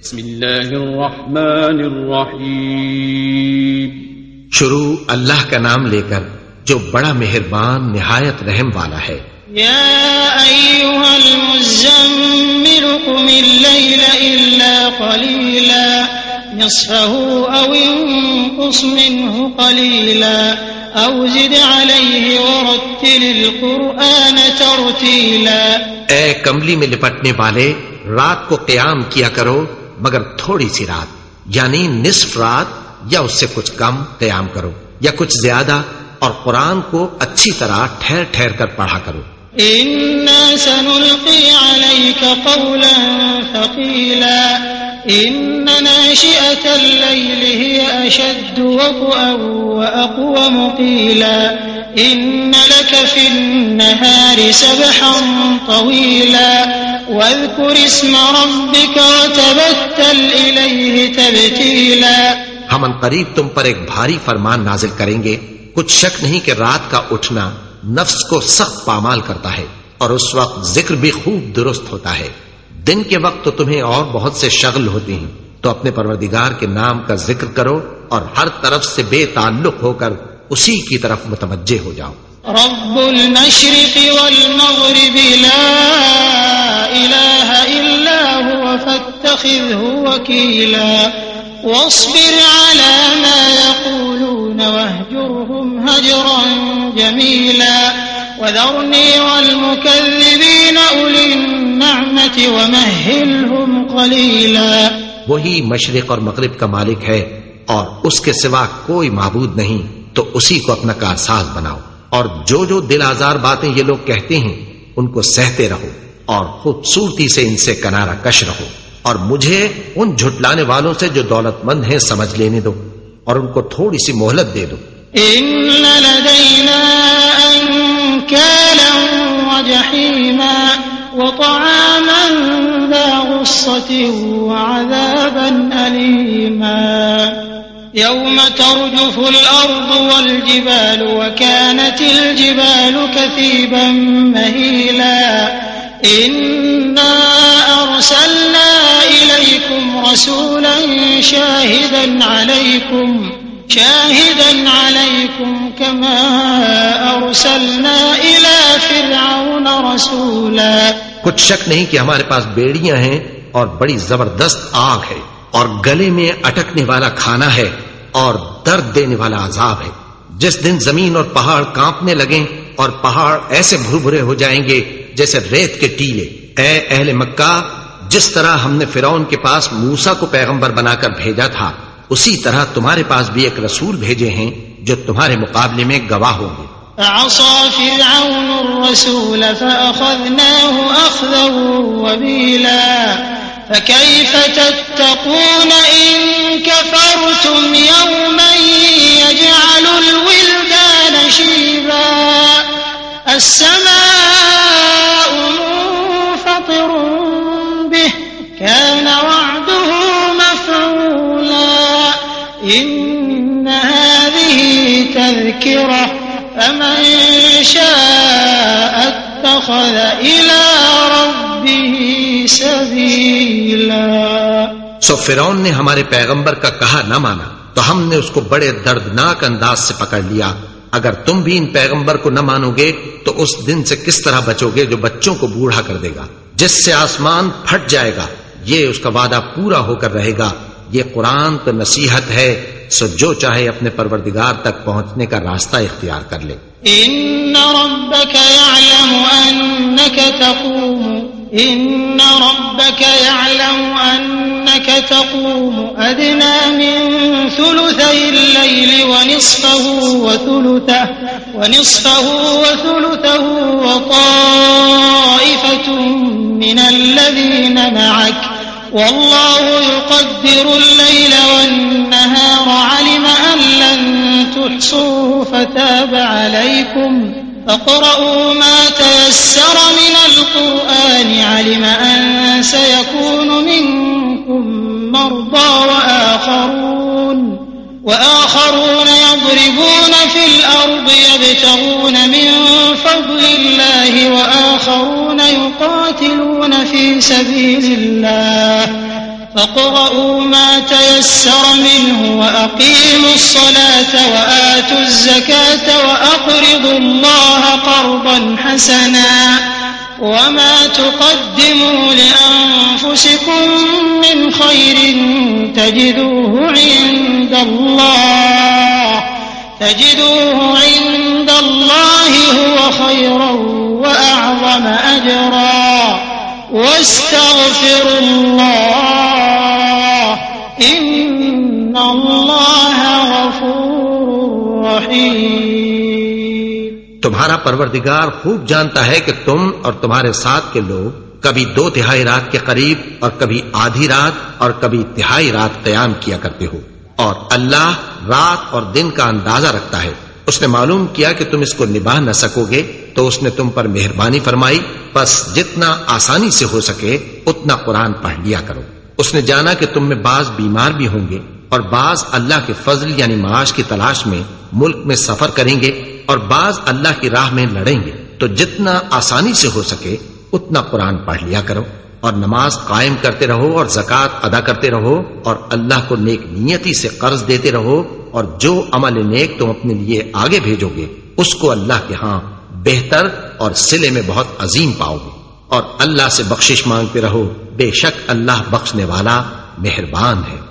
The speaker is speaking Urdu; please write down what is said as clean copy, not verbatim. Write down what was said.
بسم اللہ الرحمن الرحیم. شروع اللہ کا نام لے کر جو بڑا مہربان نہایت رحم والا ہے. یا ایھا المزمل قم اللیل الا قلیلا نصفه او انقص منه قلیلا او زد علیہ ورتل القرآن ترتیلا. اے کملی میں لپٹنے والے، رات کو قیام کیا کرو مگر تھوڑی سی رات، یعنی نصف رات یا اس سے کچھ کم قیام کرو یا کچھ زیادہ، اور قرآن کو اچھی طرح ٹھہر ٹھہر کر پڑھا کرو. انا سنلقی علیک قولا ثقیلا ان ناشئة الليل هي اشد وطئا واقوم قیلا ان لك في النهار سبحا طويلا واذكر اسم ربك وتبتل إليه تبتيلا. ہم ان قریب تم پر ایک بھاری فرمان نازل کریں گے. کچھ شک نہیں کہ رات کا اٹھنا نفس کو سخت پامال کرتا ہے اور اس وقت ذکر بھی خوب درست ہوتا ہے. دن کے وقت تو تمہیں اور بہت سے شغل ہوتے ہیں، تو اپنے پروردگار کے نام کا ذکر کرو اور ہر طرف سے بے تعلق ہو کر اسی کی طرف متوجہ ہو جاؤ. رب المشرق والمغرب لا إله إلا هو فاتخذه وكيلا واصبر على ما يقولون واهجرهم هجرا جميلا وذرني والمكذبين أولي النعمة ومهلهم قليلا. وہی مشرق اور مغرب کا مالک ہے اور اس کے سوا کوئی معبود نہیں، تو اسی کو اپنا کارساز بناؤ. اور جو دل آزار باتیں یہ لوگ کہتے ہیں ان کو سہتے رہو اور خوبصورتی سے ان سے کنارہ کش رہو، اور مجھے ان جھٹلانے والوں سے جو دولت مند ہیں سمجھ لینے دو اور ان کو تھوڑی سی مہلت دے دو. ان لدینا انکالا وجحیما وطعاما ذا غصة وعذابا أليما يوم ترجف الأرض والجبال وكانت الجبال كثيبا مهيلا إنا أرسلنا إليكم رسولا شاهدا عليكم كما أرسلنا إلى فرعون رسولا. کچھ شک نہیں کہ ہمارے پاس بیڑیاں ہیں اور بڑی زبردست آگ ہے اور گلے میں اٹکنے والا کھانا ہے اور درد دینے والا عذاب ہے. جس دن زمین اور پہاڑ کانپنے لگیں اور پہاڑ ایسے بھربھرے ہو جائیں گے جیسے ریت کے ٹیلے. اے اہل مکہ، جس طرح ہم نے فرعون کے پاس موسیٰ کو پیغمبر بنا کر بھیجا تھا، اسی طرح تمہارے پاس بھی ایک رسول بھیجے ہیں جو تمہارے مقابلے میں گواہ ہوں گے. فعصى فرعون الرسول فأخذناه أخذا وبيلا فكيف تتقون إن كفرتم يوما يجعل الولدان شيبا السماء منفطر به كان وعده مفعولا إن هذه تذكرة فمن شاء اتخذ إلى ربه سبيلا. سو فرعون نے ہمارے پیغمبر کا کہا نہ مانا تو ہم نے اس کو بڑے دردناک انداز سے پکڑ لیا. اگر تم بھی ان پیغمبر کو نہ مانو گے تو اس دن سے کس طرح بچو گے جو بچوں کو بوڑھا کر دے گا، جس سے آسمان پھٹ جائے گا. یہ اس کا وعدہ پورا ہو کر رہے گا. یہ قرآن تو نصیحت ہے، سو جو چاہے اپنے پروردگار تک پہنچنے کا راستہ اختیار کر لے. ان ربك يعلم انك تقوم ادنى من ثلثي الليل ونصفه وثلثه وطائفة من الذين معك والله يقدر الليل والنهار علم أن لن تحصوا فتاب عليكم فاقرؤوا ما تيسر من القرآن علم أن سيكون منكم مرضى وآخرون يضربون في الأرض يبتغون من فضل الله وآخرون يقاتلون في سبيل الله فاقرؤوا ما تيسر منه وأقيموا الصلاة وآتوا الزكاة وأقرضوا الله قرضا حسنا وما تقدموا لأنفسكم من خير تجدوه عند الله هو خيرا وأعظم أجرا واستغفروا الله إن الله غفور رحيم. تمہارا پروردگار خوب جانتا ہے کہ تم اور تمہارے ساتھ کے لوگ کبھی 2/3 رات کے قریب اور کبھی آدھی رات اور کبھی تہائی رات قیام کیا کرتے ہو، اور اللہ رات اور دن کا اندازہ رکھتا ہے. اس نے معلوم کیا کہ تم اس کو نبھا نہ سکو گے تو اس نے تم پر مہربانی فرمائی، بس جتنا آسانی سے ہو سکے اتنا قرآن پڑھ لیا کرو. اس نے جانا کہ تم میں بعض بیمار بھی ہوں گے اور بعض اللہ کے فضل یعنی معاش کی تلاش میں ملک میں سفر کریں گے اور بعض اللہ کی راہ میں لڑیں گے، تو جتنا آسانی سے ہو سکے اتنا قرآن پڑھ لیا کرو اور نماز قائم کرتے رہو اور زکوٰۃ ادا کرتے رہو اور اللہ کو نیک نیتی سے قرض دیتے رہو، اور جو عمل نیک تم اپنے لیے آگے بھیجو گے اس کو اللہ کے ہاں بہتر اور صلے میں بہت عظیم پاؤ گے، اور اللہ سے بخشش مانگتے رہو، بے شک اللہ بخشنے والا مہربان ہے.